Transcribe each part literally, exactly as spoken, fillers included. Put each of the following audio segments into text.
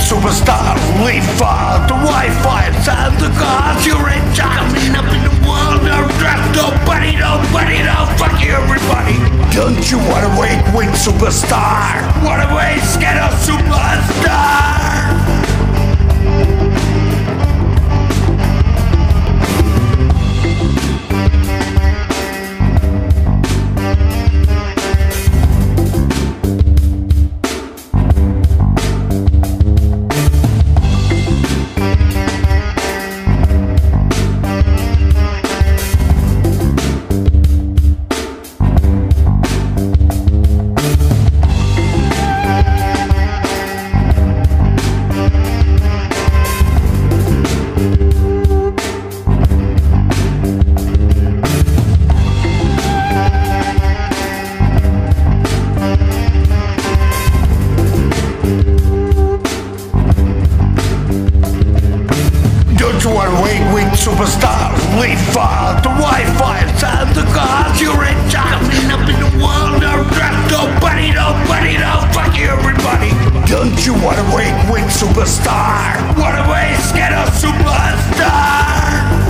superstar. Leave far the Wi-Fi and the cars you're in charge. Coming up in the world, no trust nobody, nobody, no fuck you everybody. Don't you wanna wake with superstar? Wanna wake scared of superstar? Superstar, leave far the Wi-Fi and the cars you're in charge. Coming up in the world, no trust nobody, nobody, no fuck you everybody. Don't you wanna wake with superstar? Wanna wake scared of superstar?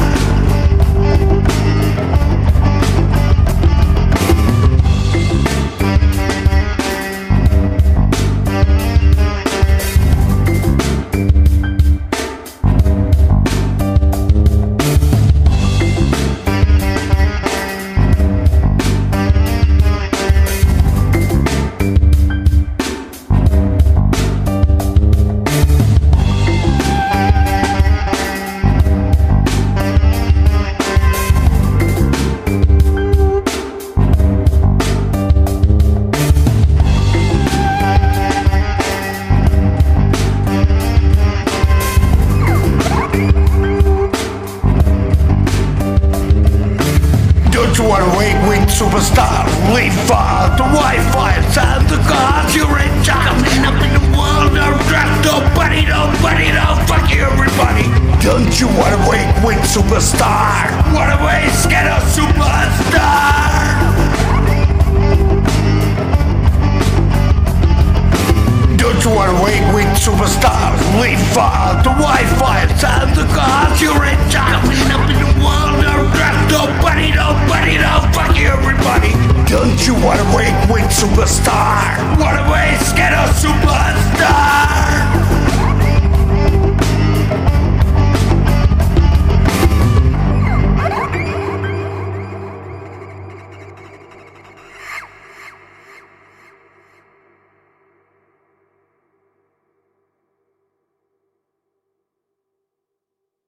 You wanna wake with superstar, leave far the Wi-Fi and the cars you're in charge. Coming up in the world, no trust nobody, nobody, no fuck you everybody. Don't you wanna wake with superstar? Wanna wake scared of superstar? Don't you wanna wake with superstar? Leave far the Wi-Fi and the cars you're in charge. Coming up in the world, no trust nobody, nobody, no fuck you everybody. Don't you wanna wake with superstar?